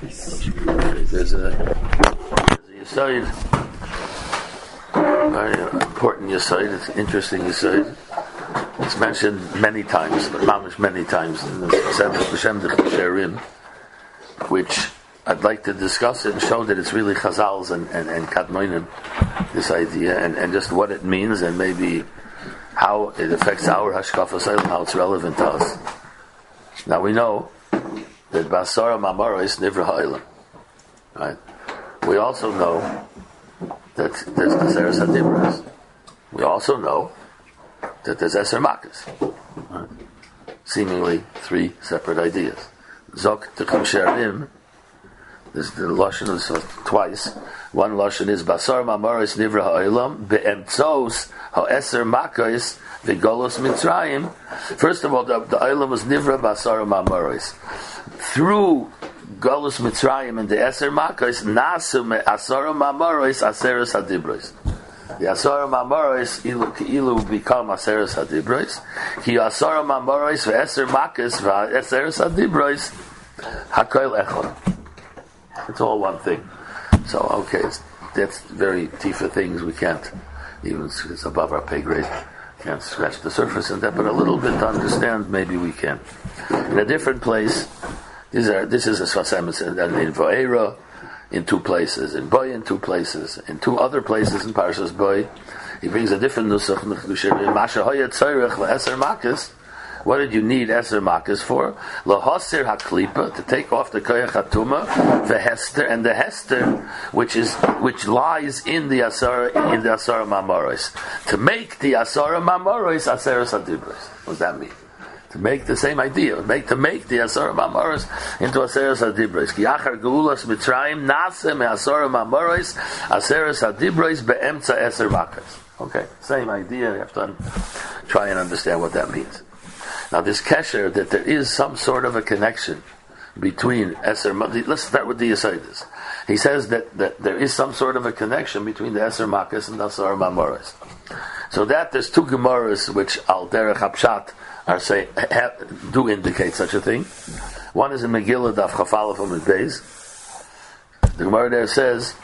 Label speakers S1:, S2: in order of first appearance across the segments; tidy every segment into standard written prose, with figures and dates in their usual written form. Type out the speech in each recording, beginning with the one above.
S1: There's a Yesod, very important Yesod, it's an interesting Yesod. It's mentioned many times, but mamish many times in the B'Shem Sherim, which I'd like to discuss it and show that it's really Chazal's and Kadmonim, this idea, and just what it means, and maybe how it affects our Hashkafas Eilam, how it's relevant to us. Now we know that Basara Mamara is Nivra Ha'Eilam. Right? We also know that there's Aseres HaDibros. We also know that there's Eser Makas. Right? Seemingly three separate ideas. Zok Techum Sherim, there's the Lashon is twice. One Lashon is Basar Mamaris Nivra Ha'Eilam Be'emtzos Ha'eser Makas V'Golos Mitzrayim. First of all, the Eilam was Nivra Basar Mamaris. Through Golus Mitzrayim and the Eser Makas, Nasu Me Asar Mamaris Aseres HaDibros. The Asar Mamaris ilu become Aseres HaDibros. Ki Asar Mamaris V'Eser Makas V'Aseres HaDibros HaKoil Echad. It's all one thing. So, okay, that's very tifa things. We can't even, it's above our pay grade. Can't scratch the surface in that, but a little bit to understand, maybe we can. In a different place, this is a Sfas Emes in Va'era, in two places, in Boy in two places, in two other places in Parshas Boy. He brings a different nusach, Masha Hoya Tzorech V'Eser Makas. What did you need Eser Makas for? Lohosir HaKlipa, to take off the Koyach HaTuma, the Hester, and the Hester, which lies in the Asara Mamoros. To make the Asara Mamoros Aseres HaDibros. What does that mean? To make the same idea, to make the Asara Mamoros into Aseres HaDibros. Ki achar Geulas Mitzrayim nase me Asara Mamoros Aseres HaDibros be'emtza Eser Makas. Okay, same idea. You have to try and understand what that means. Now, this kesher, that there is some sort of a connection between Eser. Let's start with the Yesodis. He says that there is some sort of a connection between the Eser Makas and the Asar Mamoros. So that there's two Gemaras which Al Derech Hapshat do indicate such a thing. One is in Megillah Daf Chafalef Amud Beis. The Gemara there says,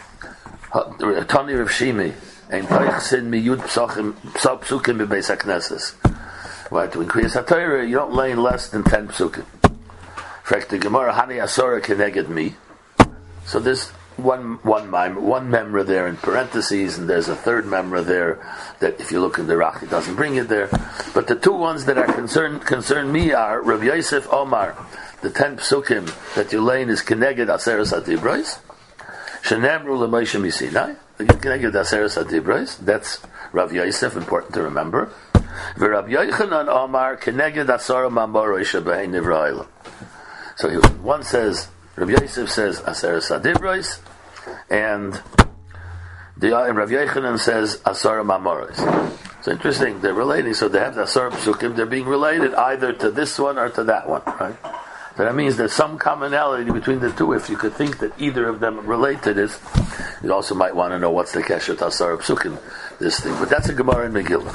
S1: Tani Rav Shimi Ein Teichsin Miyud Psukim Bebeis HaKnesses. Right, to increase HaTorah, you don't lay in less than 10 psukim. In fact, the Gemara Hani Asora Keneged Mi. So there's one memra there in parentheses, and there's a third memra there that, if you look in the Rach, it doesn't bring it there. But the two ones that are concern me are Rav Yosef Omar, the 10 psukim that you lay in is Keneged Aseres HaDibros. Shenemru LeMoshe Misinai. Keneged Aseres HaDibros. That's Rav Yosef, important to remember. V'Rab Yochanan Omar Keneged Asara Mamoro Shebein Nivra Ha'Eilam. So one says, Rav Yosef says Aseres HaDibros, and Rav Yochanan says Asara Mamoros. It's interesting, they're relating, so they have the Asara Psukim, they're being related either to this one or to that one, right? So that means there's some commonality between the two. If you could think that either of them relate to this, you also might want to know what's the Kesher to Asara Psukim, this thing. But that's a Gemara in Megillah.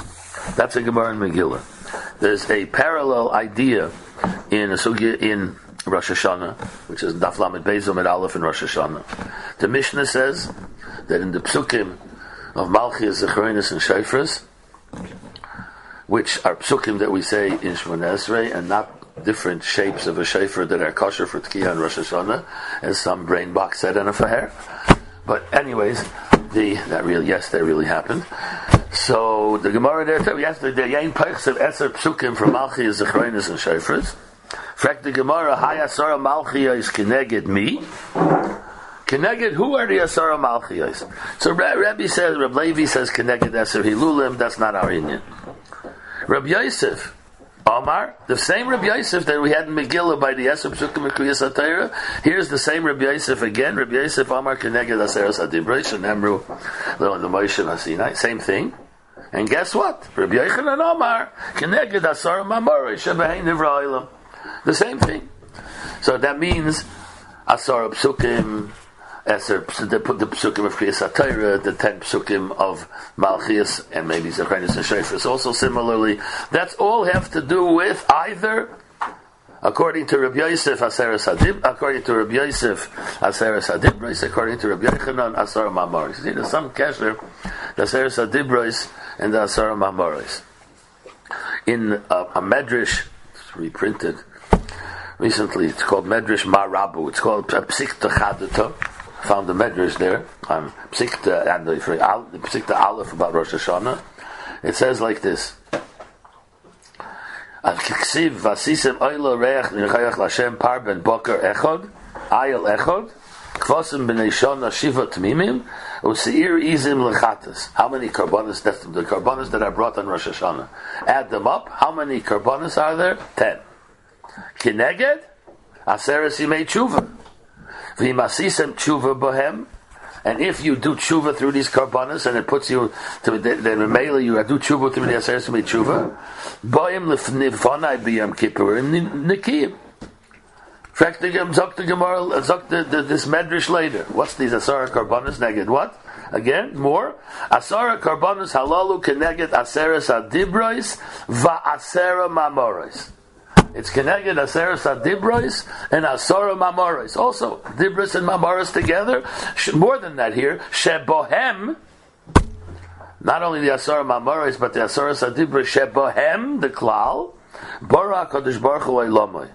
S1: There's a parallel idea in a sugya in Rosh Hashanah, which is Daf Lamed Beis Amud Aleph in Rosh Hashanah. The Mishnah says that in the psukim of Malchus, Zecharinas, and Shofros, which are psukim that we say in Shmoneh Esrei, and not different shapes of a shofar that are kosher for Tkiyah and Rosh Hashanah, as some brain box said in a faher. But anyways, that really happened. So the Gemara there said, yes, the Yain Peichs of Eser Psukim from Malchi is Zecharinas and Shofros. Fact the Gemara, Hay Asara Malchia is Keneged Mi. Keneged, who are the Asara Malchias? So Rab Levi says Keneged Eser Hilulim, that's not our Indian. Rab Yosef, Omar, the same Rab Yosef that we had in Megillah by the Eser Psukim and Kriyas HaTorah, here's the same Rab Yosef again, Rab Yosef Omar Keneged Aseres HaDibros, and Emru, the Moshe Hasinai, same thing. And guess what? Rabbi Yochanan Omar Keneged Asara Mamoros Shebein Nivra Ha'Eilam. The same thing. So that means Asara Psukim, they put the Psukim of Kriyas HaTorah, the 10 Psukim of Malchias, and maybe Zecharinas and Shofros also similarly. That's all have to do with either According to Rabbi Yosef, Aseres Hadib. According to Rabbi Yosef, Aseres Hadibros. According to Rabbi Yochanan, Asar Mamoros. See, there's some kesher, the Aseres Hadibros and the Asar Mamoros. In a medrash, it's reprinted recently. It's called Medrash Marabu. It's called Psikta Chadata. Found the medrash there. Psikta and the Psikta Aleph about Rosh Hashanah. It says like this. V'asisem oilo reach l'nechayach l'Hashem par ben boker echod ayel echod kvosim b'nei shona shiva t'mimim u'seir izim l'chatas. How many karbonos? That's the karbonos that are brought on Rosh Hashanah. Add them up. How many karbonos are there? 10. Kineged aseres yimei tshuva v'masisem tshuva bohem. And if you do tshuva through these karbanos, and it puts you to the Mele, you do tshuva through the Aseres Yimei Tshuva, boim lefnivonai b'yom kippurim nikiyim. In fact, zok the Gemara, zok this medrash later. What's these Asara karbanos neged? What? Again, more. Asara karbanos halalu keneged Aseres Adibros va'asera mamoros. It's Keneged Aseres Adibros and Asara Mamoros. Also, Dibros and Mamoros together. More than that here. Shebohem. Not only the Asara Mamoros, but the Aseres Adibros. Shebohem, the Klal. Bara HaKadosh Baruch Hu Eilamai.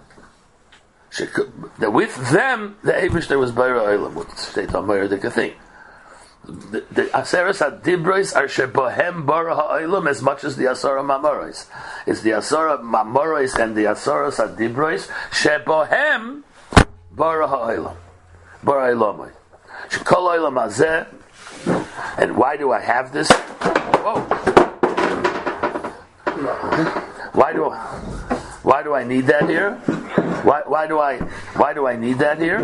S1: With them, the Eibush there was Bara Eilam. What state Amayr the thing. The Aseres Adibros are Shebohem Bara Ha'olam as much as the Asara Mamoros. It's the Asara Mamoros and the Aseres Adibros Shebohem Bara Ha'olam. Bara Eilamai. Shekol Olam Hazeh. And why do I have this? Whoa. Why do I need that here? Why do I need that here?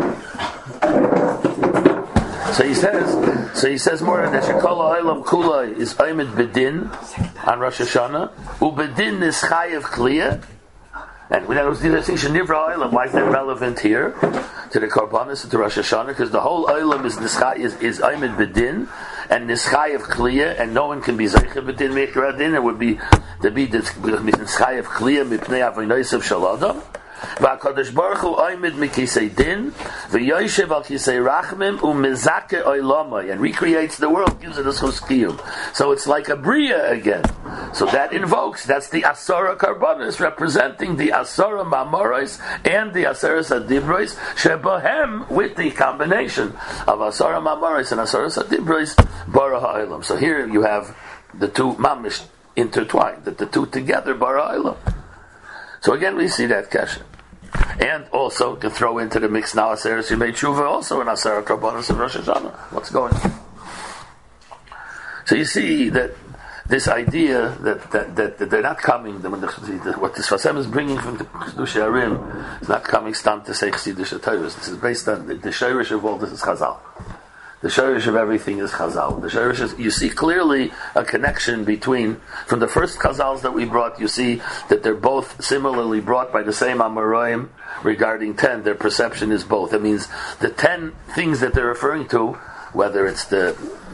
S1: So he says more than that. Shekol ha'olam kula is oimid bedin on Rosh Hashanah. Ubedin is chayev kliya. And when I was discussing Shenivra Olam, why is that relevant here to the Karbanis and to Rosh Hashanah? Because the whole Olam is oimid bedin and nischayev kliya, and no one can be zeicha bedin mekradin. It would be to be nischayev kliya mipnei avonosav shaladam. VaKadosh Baruch Hu oimid mikisei din, v'yoshev al kisei rachmim u'mezake oilamai, and recreates the world, gives it a chuskiyum. So it's like a bria again. So that invokes, that's the Asara Karbanis, representing the Asara Mamoros and the Aseres Adibros, Shebohem, with the combination of Asara Mamoros and Aseres Adibros, Bara Ha'olam. So here you have the two mamish intertwined, that the two together, Bara Ha'olam. So again, we see that kasha. And also, to throw into the mix now, Aseres Yimei Tshuva, also in Asara Karbanos of Rosh Hashanah. What's going on? So you see that this idea that they're not coming, what this Fasem is bringing from the Chiddushei Arim is not coming stam to say Chiddushei Torah. This is based on the Shorish of all this is Chazal. The Shorish of everything is Chazal. The Shorish is, you see clearly a connection between, from the first Chazals that we brought, you see that they're both similarly brought by the same Amoraim regarding 10. Their perception is both. It means the 10 things that they're referring to, whether it's the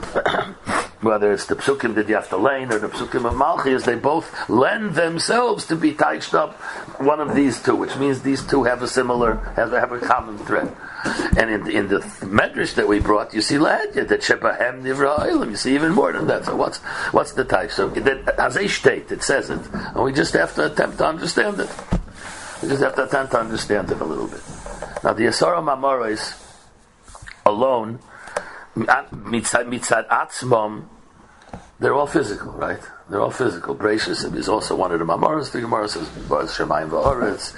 S1: psukim that you have to learn or the psukim of Malchus, they both lend themselves to be touched up one of these two, which means these two have a common thread. And in the medrash that we brought, you see Lahadya, that Shebahem Nivra Olam. You see even more than that. So what's the type? So that, as a state, it says it, and we just have to attempt to understand it. We just have to attempt to understand it a little bit. Now the Asara Mamoros alone, mitzad atzmam, they're all physical, right? They're all physical. Bracious is also one of the Mamoros. The Gemara says, Shemayim v'oretz,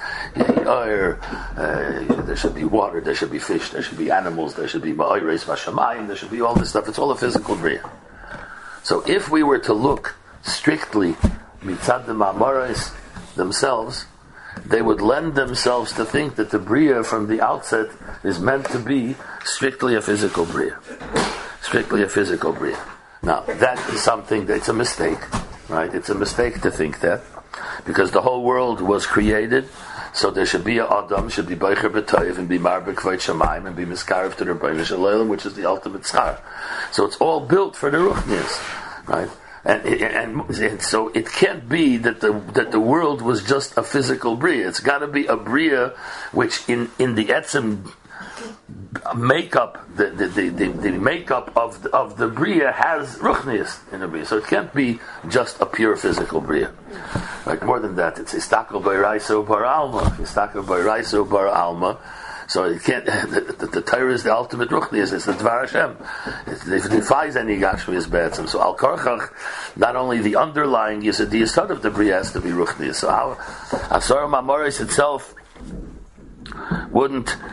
S1: there should be water, there should be fish, there should be animals, there should be ma'oreis v'shamayim, there should be all this stuff. It's all a physical bria. So if we were to look strictly mitzad the Mamoros themselves, they would lend themselves to think that the bria from the outset is meant to be strictly a physical bria. Strictly a physical bria. Now, that is something that's a mistake, right? It's a mistake to think that, because the whole world was created, so there should be a Adam, should be Beicher B'Toiv, and be Marbek V'Veit Shamayim, and be Miskarev to the Rebbeinu Shalom, which is the ultimate schar. So it's all built for the Ruchnias, right? And so it can't be that the world was just a physical bria. It's got to be a bria which in the etzem makeup, the makeup of the bria has ruchnius in the bria. So it can't be just a pure physical bria. Like more than that, it's istakel b'raiso bar alma, istakel b'raiso bar alma. So it can't. The Torah is the ultimate ruchnius. It's the Dvar Hashem. It defies any gashmius be'etzem. So al karchach, not only the underlying yisod, the yisod of the bria has to be ruchnius. So how Asar Mamoris itself wouldn't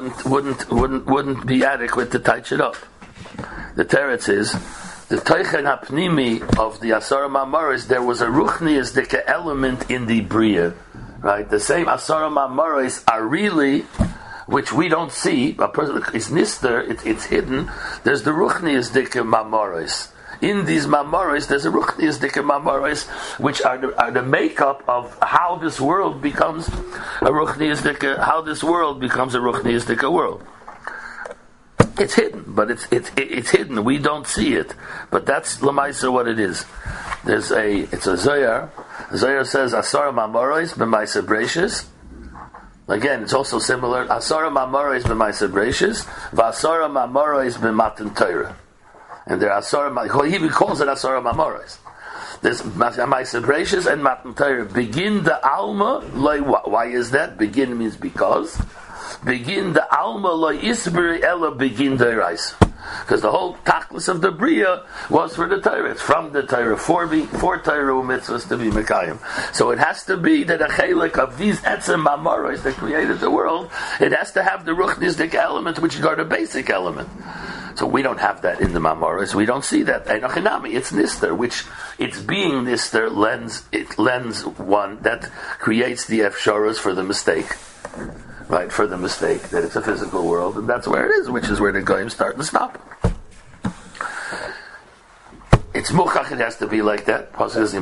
S1: be adequate to touch it up. The teretz is the teichen hapnimi of the Asar Mamoris. There was a ruchnius dika element in the bria, right? The same Asar Mamoris are really, which we don't see. A person is nister, it's hidden. There's the ruchnius dika mamoris. In these mamoris, there's a ruchnius dika mamoris, which are the makeup of how this world becomes a ruchnius dika. How this world becomes a ruchnius dika world. It's hidden, but it's hidden. We don't see it, but that's lemaisa what it is. It's a zoyar. Zoyar says asara mamoris b'maisa breishis. Again, it's also similar. Asara mamoris b'maisa breishis, v'asara mamoris b'matan Torah. And there are asara. He even calls it asara mamoris. There's maisa breishis and matan Torah. Begin the alma. Why is that? Begin means because. Begin the alma loy isberi ella begin the rais. Because the whole tachlis of the bria was for the Torah. It's from the Torah. For Torah mitzvahs to be mekayim. So it has to be that a chelik of these etzem mamoros that created the world, it has to have the ruchnistic element, which is the basic element. So we don't have that in the mamoros. We don't see that. Einachinami, it's nister, which its being nister lends one that creates the efsharos for the mistake. Right, for the mistake that it's a physical world, and that's where it is, which is where the goyim start and stop. It's muchach, it has to be like that.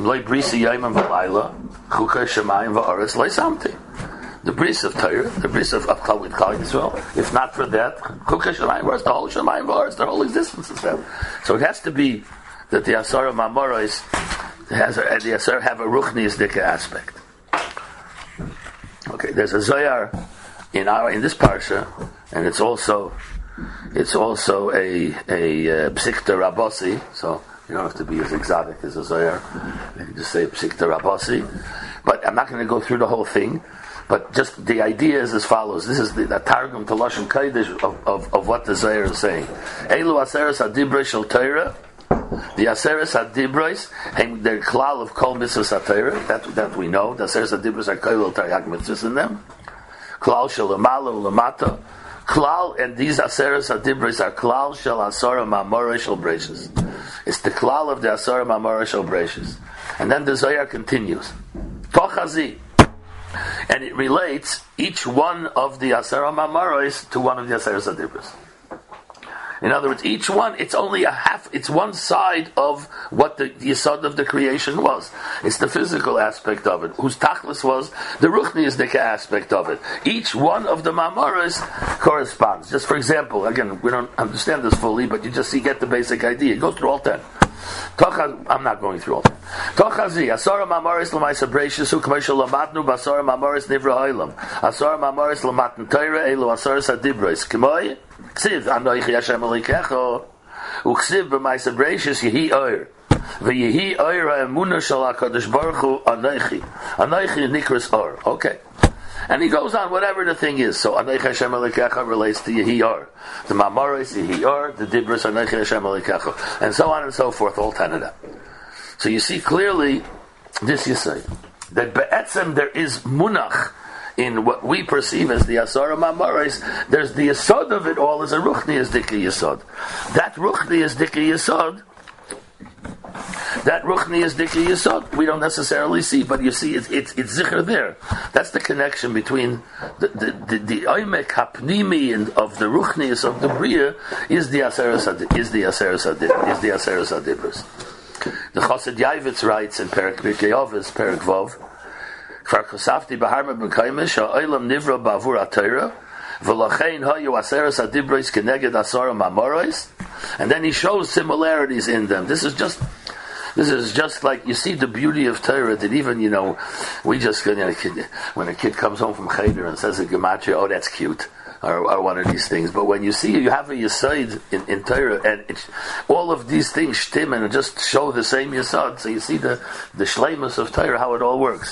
S1: The bris of Torah, the bris of Klal Yisrael. If not for that, chukah shemayim v'aretz, the whole shemayim v'aretz, the whole existence is them. So it has to be that the asara mamoros the asara have a ruchnius dika aspect. Okay, there's a zoyar in this parsha, and it's also a psikta rabasi. So you don't have to be as exotic as a zoyar. You can just say psikta rabasi. But I'm not going to go through the whole thing. But just the idea is as follows. This is the targum to Lashon Kodesh of what the zoyar is saying. Elu aseres adibros shel Torah. The aseres adibros, they're klal of kol mitzvahs haTorah. That we know. The aseres adibros are kol taryag mitzvahs in them. Klal shel lamala ulamata. Klal, and these aseres adibros are klal shel asara mamora shel breishis. It's the klal of the asara mamora shel breishis. And then the zoyar continues. Tochazi. And it relates each one of the asara mamoros to one of the aseres adibros. In other words, each one, it's only it's one side of what the yesod of the creation was. It's the physical aspect of it, whose tachlis was the ruchnius dika aspect of it. Each one of the mamoros corresponds. Just for example, again, we don't understand this fully, but you just get the basic idea. Go through all 10. I'm not going through all that. Tochazi, Asara Mamoris Lamaisa Breishis, Ukmeshal Lamatnu, Basara Mamoris Nivra Oilam, Asara Mamoris Lamatan Torah, Elu Asara Sadibros, Kimoy, Ksiv, Anoichi Hashem Alikecho, Uksiv B'maisa Breishis, Yehi Oir, V'yehi Oir Ha'emunah Shal HaKadosh Baruch Hu, Anoichi Nikras Or. Okay. And he goes on, whatever the thing is. So, Anoich Hashem Alikecha relates to Yehiyar. The Mamoros, Yehiyar, the Dibros, Anoich Hashem Alikecha. And so on and so forth, all 10 of them. So you see clearly, this you say, that Be'etzem there is Munach in what we perceive as the Asara Mamoros. There's the Yesod of it all as a Ruchnius Dika Yesod. That Ruchnius Dika Yesod, we don't necessarily see, but you see it's zikr there. That's the connection between the oimek hapnimi of the ruchnius of the bria is the aseres adibros. The Chassid Yavitz writes in Perek Pirkei Avos, Perek Vav, Kfar Kosafti b'harma b'kaimesh ha'olam nivra b'avur ha'Torah v'lachein hayu aseres adibros keneged asara mamoros. And then he shows similarities in them. This is This is just like, you see the beauty of Torah, that even, we just, when a kid comes home from Cheder and says a gematria, oh, that's cute, or one of these things. But when you see, you have a Yesod in Torah, and all of these things shtim and just show the same Yesod, so you see the shleimus of Torah, how it all works.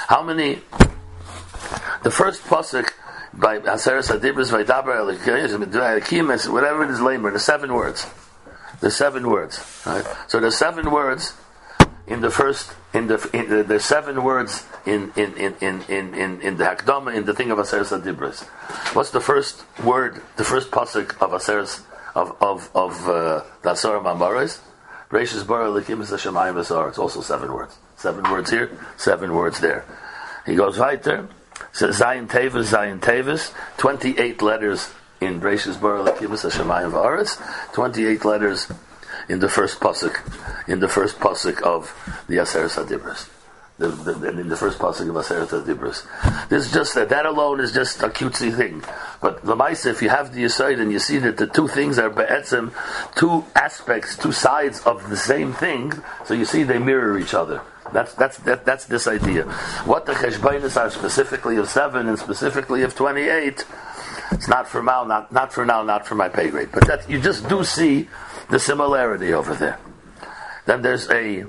S1: The first pasuk by Aseres HaDibros, Vaydaber Elikim, whatever it is, Lamer, the 7 words. The 7 words, right? So the 7 words in the first, the 7 words in the Hakdama, in the thing of Aseres HaDibros. What's the first word? The first pasuk of Aseres of the Asara Mamaros? Bereishis bara Elikim es hashamayim v'sa'aretz. It's also 7 words. 7 words here, 7 words there. He goes weiter. Says Zayin Tevis, 28 letters in Bereishis bara Elikim es hashamayim v'sa'aretz. 28 letters in the first pasuk of the Aseres HaDibros. In the first pasuk of Aseres HaDibros. This is just that alone is just a cutesy thing. But Lamaisa, if you have the Yesod and you see that the 2 things are be'etzim, 2 aspects, 2 sides of the same thing, so you see they mirror each other. That's this idea. What the cheshbainis are specifically of 7 and specifically of 28, it's not for now, not for my pay grade. But that you just do see the similarity over there. Then there's a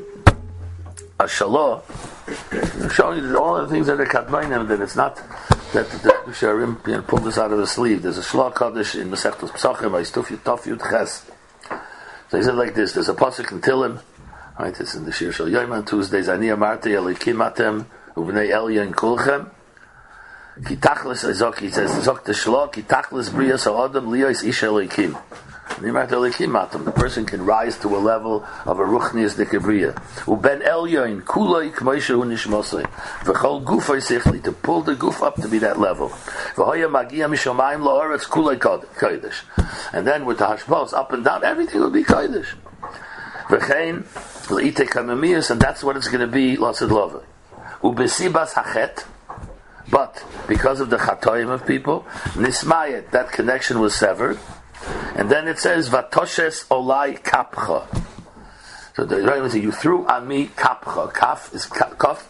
S1: shalah showing you that all the things that are katmainim, that it's not that the Sharim pulled this out of his sleeve. There's a shalah kaddish in Masechtas Pesachim by Taf Yud Ches. So he said like this: there's a pasuk in Tilim, right? It's in the Shir Shal Yom on Tuesdays. Ani amarti elikim atem uvnei elyon kulchem. Ki tachlis azok. He says zok the shalah ki tachlis brias ha'adam liyos ish elikim. The person can rise to a level of a ruchnias dekabriya. Uben elyon kulay k'maisha unishmosay. V'chol gufay sichli, to pull the guf up to be that level. V'hoya magia mishomayim la'aretz kulay kodesh. And then with the hashbos up and down, everything will be kodesh. V'chein le'ite kamamiyas, and that's what it's going to be. Lasid love. Ubesibas hachet. But because of the chatoim of people, nismayet, that connection was severed. And then it says, Vatoshes olai kapcha. So the Rambam says, you threw on me kapcha. Kaf is kaf,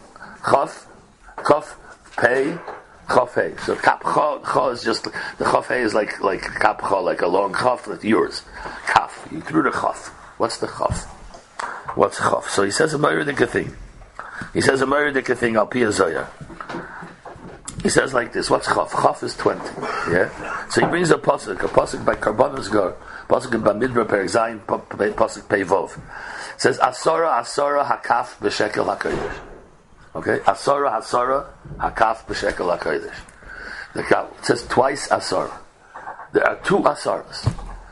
S1: pei, chaf, hey. So kapcha is just, the chaf, hey is like kapcha, like a long chaf, like yours. Kaf. You threw the chaf. What's the chaf? What's chaf? So he says a Meridika thing. Al Pia Zoya. He says like this, what's chaf? Chaf is 20. Yeah? So he brings a pasuk by Karbanos Gar, pasuk in Bamidra Perek Zayin, pasuk Peivov. It says, Asara hakaf b'shekel hakodesh. Okay? Asara hakaf b'shekel hakodesh. It says twice Asara. There are 2 Asaras.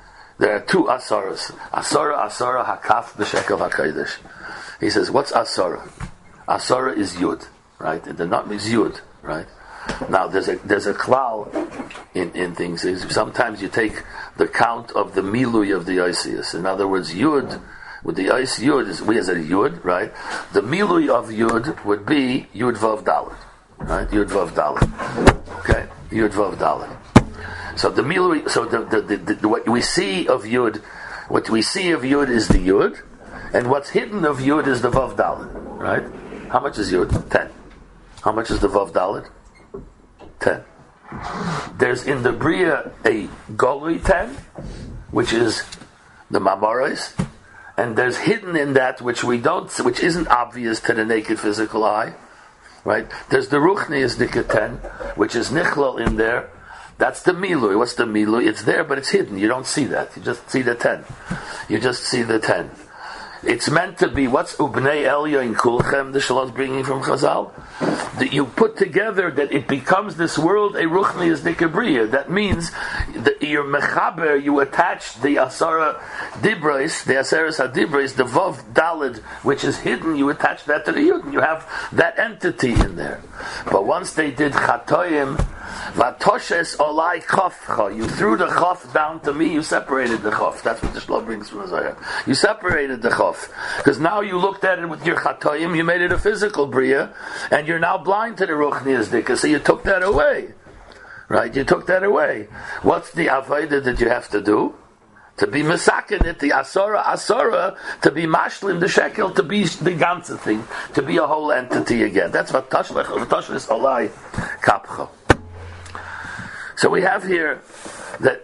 S1: Asara hakaf b'shekel hakodesh. He says, what's Asara? Asara is Yud, right? And the nut is Yud, right? Now there's a klal in things. Sometimes you take the count of the milui of the Isius. In other words, Yud with the Is Yud is we as a Yud, right? The milui of Yud would be Yud Vav Dalet, right? Yud Vav Dalet. Okay, Yud Vav Dalet. So the milui. So the what we see of Yud is the Yud, and what's hidden of Yud is the Vav Dalet, right? How much is Yud? 10. How much is the Vav Dalet? 10. There's in the Bria a Golui 10, which is the Mamaros, and there's hidden in that which isn't obvious to the naked physical eye, right? There's the Ruchnias Dika 10, which is Nichlal in there. That's the Milui. What's the Milui? It's there, but it's hidden. You don't see that. You just see the 10. It's meant to be, what's Ubnei Elyon Kulchem, the Shalom bringing from Chazal? That you put together that it becomes this world a Ruchnias Dikabriya. That means that you're Mechaber, you attach the Asara Dibros, the Aseres HaDibros, the Vav Dalid, which is hidden, you attach that to the Yud. You have that entity in there. But once they did Chatoyim, Vatoshes olai chafcha. You threw the chaf down to me, you separated the chaf. That's what the Shlomo brings from the Zohar. You separated the chaf. Because now you looked at it with your chatoyim, you made it a physical bria, and you're now blind to the ruchnias dika, so you took that away. Right? You took that away. What's the avodah that you have to do? to be mesaken it, the asara, to be mashlim the shekel, to be the ganze thing, to be a whole entity again. That's what tashlech olai kapcha. So we have here that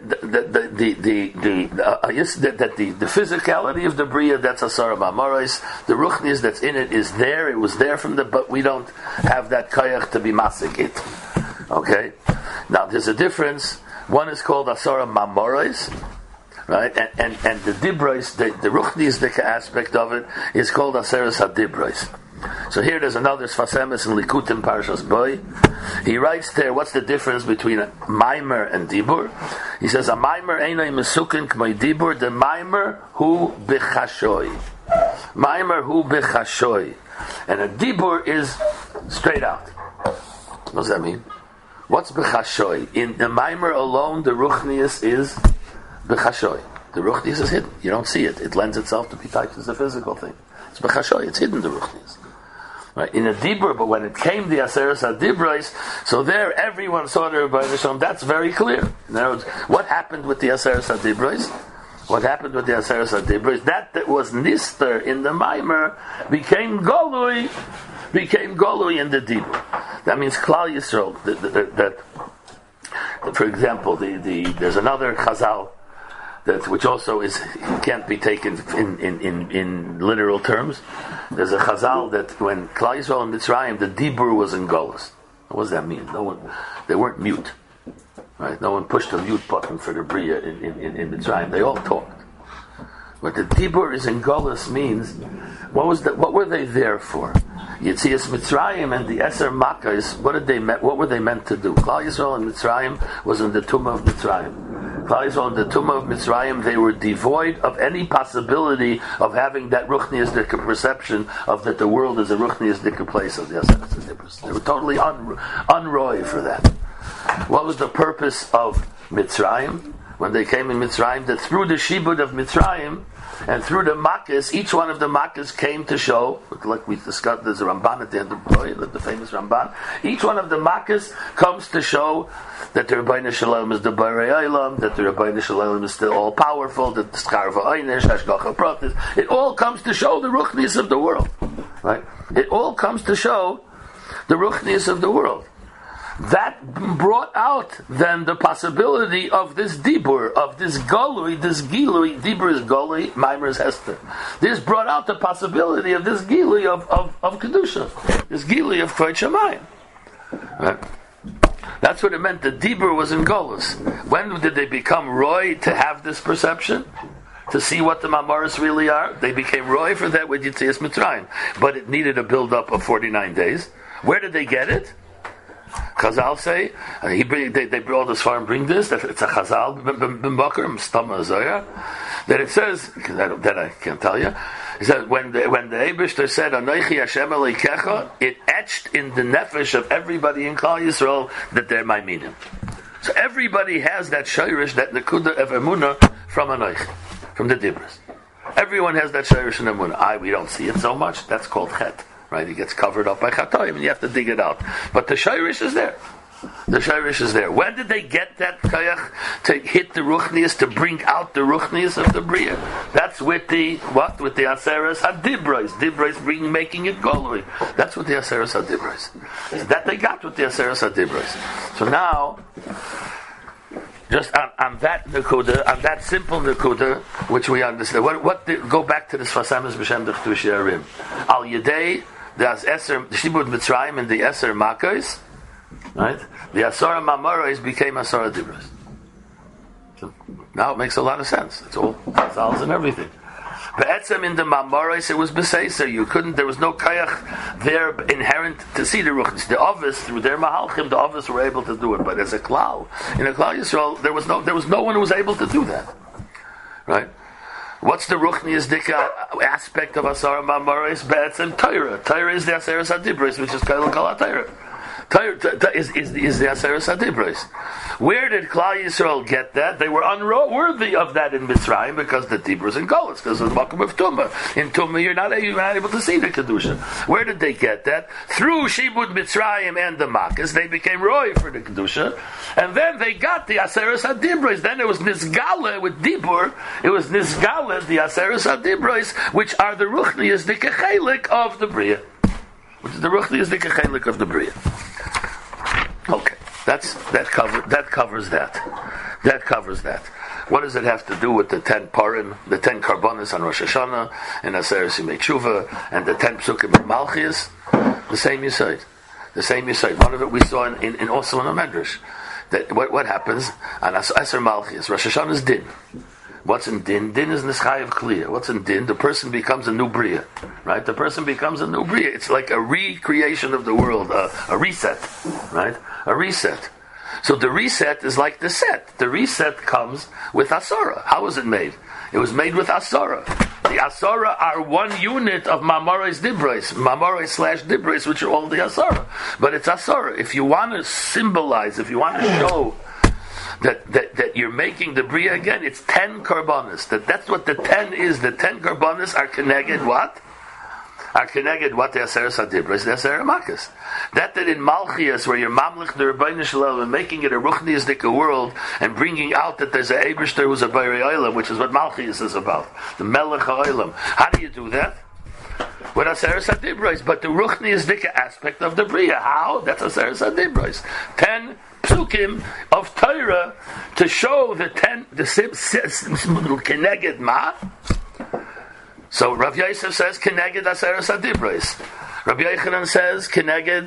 S1: the physicality of the bria, that's asara b'amoros. The ruchnis that's in it is there. It was there but we don't have that koyach to be masik it. Okay. Now there's a difference. One is called asara b'amoros, right? And the dibros, the ruchnisdika aspect of it is called aseres hadibros. So here there's another Sfasemis in Likutim Parshas Boy. He writes there, what's the difference between a Maimer and Dibur? He says, a Maimer einay mesukin k'may Dibur, the Maimer hu b'chashoy. Maimer hu b'chashoy. And a Dibur is straight out. What does that mean? What's b'chashoy? In the Maimer alone, the Ruchnius is b'chashoy. The Ruchnius is hidden. You don't see it. It lends itself to be typed as a physical thing. It's b'chashoy. It's hidden, the Ruchnius. Right, in a dibur, but when it came the Aseres HaDibros, so there everyone saw the Rebbeinu Shalom. That's very clear. In other words, what happened with the Aseres HaDibros? What happened with the Aseres HaDibros? That was Nister in the Maimer became Golui in the dibur. That means Klal Yisrael. That, for example, there's another Chazal which also can't be taken in literal terms. There's a Chazal that when Klal Yisrael and Mitzrayim, the Dibur was in Golus. What does that mean? They weren't mute, right? No one pushed a mute button for the Bria in Mitzrayim. They all talked. But the Dibur is in Golus means what were they there for? Yetzias Mitzrayim and the Eser Makkos. What were they meant to do? Klal Yisrael and Mitzrayim was in the Tumah of Mitzrayim. Klal Yisrael in the Tumah of Mitzrayim, they were devoid of any possibility of having that Ruchniyazdika perception of that the world is a Ruchniyazdika place of the Aseres. They were totally unroy for that. What was the purpose of Mitzrayim? When they came in Mitzrayim, that through the Shibud of Mitzrayim, and through the Makkos, each one of the Makkos came to show, like we discussed, there's a Ramban at the end of the famous Ramban. Each one of the Makkos comes to show that the Rebbeinu Shalom is the Borei Olam, that the Rebbeinu Shalom is still all powerful, that the Schar v'Oinish, Hashgacha Pratis. It all comes to show the Ruchnius of the world, right? It all comes to show the Ruchnius of the world. That brought out then the possibility of this dibur, of this golui, this gilui. Dibur is golui, Maimer is Hester. This brought out the possibility of this gilui of kedusha, this gilui of Kvod Shamayim. Right? That's what it meant. The dibur was in golus. When did they become roy to have this perception? To see what the Mamoros really are? They became roy for that with Yetzias Mitzrayim. But it needed a build-up of 49 days. Where did they get it? Chazal say, they brought this far and bring this, that it's a Chazal b'mbakar, Mstama Zoya, that it says, that I can't tell you, it says, when the Eibishter said, Anoichi Hashem Elokecha, it etched in the nefesh of everybody in Klal Yisrael that they're my minim. So everybody has that shayrish, that nekuda of emunah from Anoichi, from the Dibros. Everyone has that shayrish in emunah. We don't see it so much, that's called chet. Right, it gets covered up by chatoim, and you have to dig it out. But the shayrish is there. The shayrish is there. When did they get that kayach to hit the ruchnius, to bring out the ruchnius of the bria? That's with the With the aseres hadibros. Dibros making it golui. That's what the aseres hadibros. That they got with the aseres hadibros. So now, just on that nekuda, on that simple nekuda, which we understand. Go back to the Sfasemis b'shem d'chtush yarim. Al yedei the Shibud Mitzrayim and the Eser Makkos, right? The Asara Mamoros became Asara Dibros. So now it makes a lot of sense. It's all Chazals and everything. But etzem in the Mamoros it was B'Seiser. There was no Kayach there inherent to see the Ruchnis. The Ovis, through their Mahalchim, the Ovis were able to do it. But as a Klal, in a Klal Yisrael, there was no one who was able to do that. Right? What's the Ruchnius Dika aspect of Asara Mamoros? Be'etzem Torah. Torah is the Aseres HaDibros, which is Kaila Kala Torah. is the Aseres HaDibros. Where did Klal Yisrael get that? They were unworthy of that in Mitzrayim because the Dibros and Golas, because of the Makom of Tumah. In Tumah, you're not able to see the Kedusha. Where did they get that? Through Shibud Mitzrayim and the Makkos, they became roy for the Kedusha, and then they got the Aseres HaDibros. Then it was Nizgale with Dibur. It was Nizgale, the Aseres HaDibros, which are the Ruchnias, the Kechelik of the Bria. Which is the Ruchnias, the Kechelik of the Bria. Okay, that covers that. That covers that. What does it have to do with the 10 Parim, the 10 Karbonis on Rosh Hashanah, and Aseres Yimei Tshuva, and the 10 Psukim in Malchias? The same Yesod. The same Yesod. One of it we saw in also in the Medrash. That what happens on Aser Malchias? Rosh Hashanah is Din. What's in Din? Din is Nischayev Kliya. What's in Din? The person becomes a new Bria. Right? The person becomes a new Bria. It's like a recreation of the world, a reset. Right? A reset. So the reset is like the set. The reset comes with Asara. How was it made? It was made with Asara. The Asara are one unit of Mamoros Dibros, Mamoros/Dibros, which are all the Asara. But it's Asara. If you want to symbolize, if you want to show that you're making the Bria again, it's 10 Karbonis. That's what the 10 is. The 10 Karbonis are connected what? Are connected what the Aseres HaDibros, the Aseres Makkos. That in Malchias, where you're Mamlich the Rebbeinu Shalom and making it a Ruchniistic world and bringing out that there's a Eibishter who's a Borei Olam, which is what Malchias is about, the Melech HaOlam. How do you do that? With Aseres HaDibros, but the Ruchniistic aspect of the Bria. How? That's Aseres HaDibros. 10 Psukim of Torah to show the 10 Keneged Ma. So Rav Yosef says Keneged Aseres HaDibros. Rabbi Yochanan says Keneged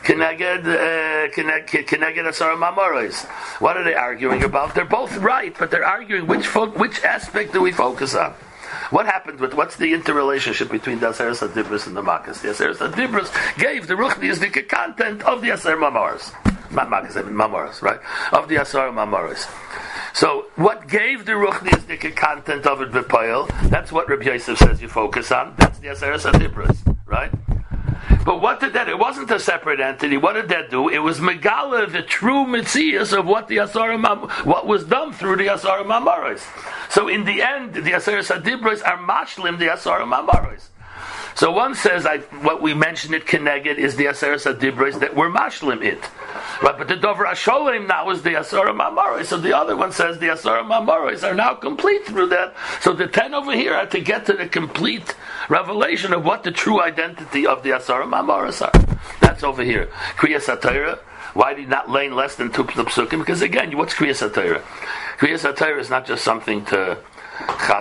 S1: Asara Mamoros. What are they arguing about? They're both right, but they're arguing which aspect do we focus on? What happened with what's the interrelationship between the Aseres HaDibros and the Makkos? The Aseres HaDibros gave the Ruchniistic content of the Aser Mamoros. Not Makkos, I mean Mamoros, right? Of the Asar Mamoros. So, what gave the Ruchniistic content of it B'Poel? That's what Rabbi Yosef says you focus on. That's the Aseres HaDibros, right? But what did that? It wasn't a separate entity. What did that do? It was Megala, the true Metzias of what the what was done through the Asar Mamoros. So, in the end, the Aseres HaDibros are mashlim the Asar Mamoros. So one says, what we mentioned it Keneged is the Aseres HaDibros that were mashlim it. Right, but the Dover Hasholem now is the Asara Mamoros. So the other one says the Asara Mamoros are now complete through that. So the 10 over here are to get to the complete revelation of what the true identity of the Asara Mamoros are. That's over here. Kriyas HaTorah. Why did he not lane less than 2 psukim? Because again, what's Kriyas HaTorah? Kriyas HaTorah is not just something to do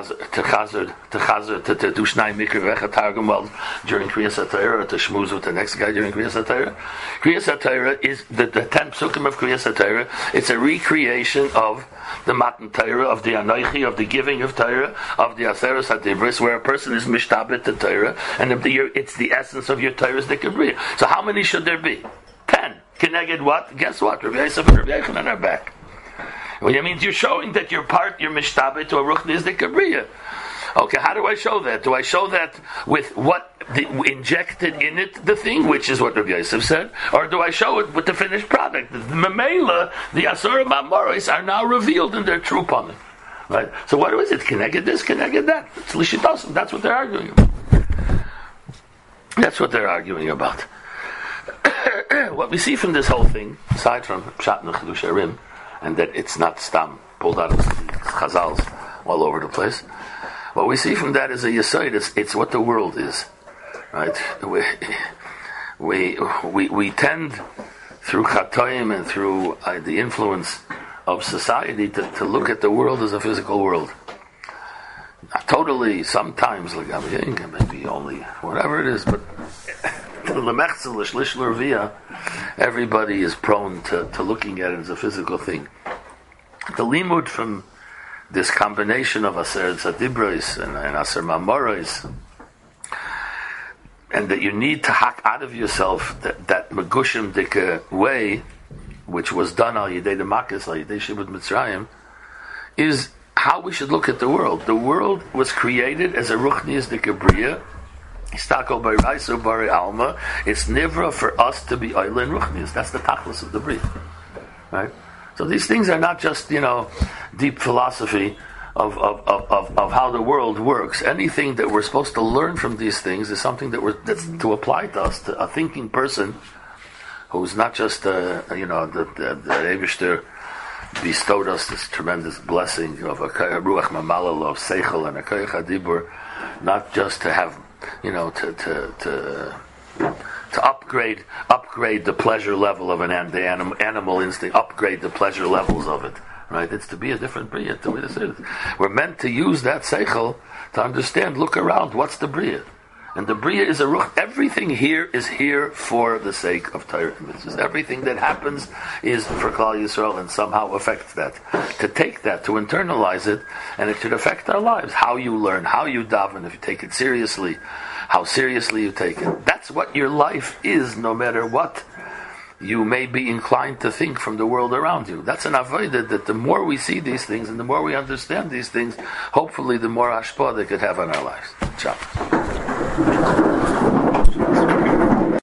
S1: Shnai Mikra Vecha Targum well during Kriyas HaTorah, or to shmooze with the next guy during Kriyas HaTorah. Kriyas HaTorah is the 10 psukim of Kriyas HaTorah. It's a recreation of the Matan Torah, of the Anoichi, of the giving of Torah, of the Aseres HaDibros, where a person is mishtabit to Torah, and it's the essence of your Torah's Dikabriya. So how many should there be? 10. Keneged what? Guess what? Rabbi Yosef and Rabbi Yochanan are back. Well, that means you're showing that you're mishtabit to a Ruchniistic Kabriya. Okay, how do I show that? Do I show that with what injected in it, the thing, which is what Rabbi Yosef said, or do I show it with the finished product? The Memela, the Asara Mamoros are now revealed in their true panim. Right? So what is it? Connected this, connected that. It's Lishitosim. That's what they're arguing about. That's what they're arguing about. What we see from this whole thing, aside from Pshat and Chidush Arim, and that it's not stam pulled out of Chazals all over the place. What we see from that is a yesod. It's what the world is, right? We tend through chatoim and through the influence of society to look at the world as a physical world. Not totally, sometimes like maybe only whatever it is, but everybody is prone to looking at it as a physical thing. The limud from this combination of Aseres HaDibros and Aser Mamoros, and that you need to hack out of yourself that Megushim Dika way, which was done al Yidei the Makkos, al Yidei Shibud Mitzrayim, is how we should look at the world. The world was created as a Ruchniistic Bria, It's nivra for us to be oil and ruchnius. That's the tachlis of the bria, right? So these things are not just deep philosophy of how the world works. Anything that we're supposed to learn from these things is something that's to apply to us, to a thinking person who's not just the Eibishter bestowed us this tremendous blessing of a ruach mamalal of seichel and a koyach hadibur, not just to have to upgrade the pleasure level of the animal instinct, upgrade the pleasure levels of it. Right? It's to be a different bria. We're meant to use that seichel to understand. Look around. What's the bria? And the bria is a ruch. Everything here is here for the sake of Torah and mitzvahs. Everything that happens is for Klal Yisrael and somehow affects that. To take that, to internalize it, and it should affect our lives. How you learn, how you daven, if you take it seriously, how seriously you take it. That's what your life is, no matter what you may be inclined to think from the world around you. That's an avodah that the more we see these things and the more we understand these things, hopefully the more hashpah they could have on our lives. Ciao.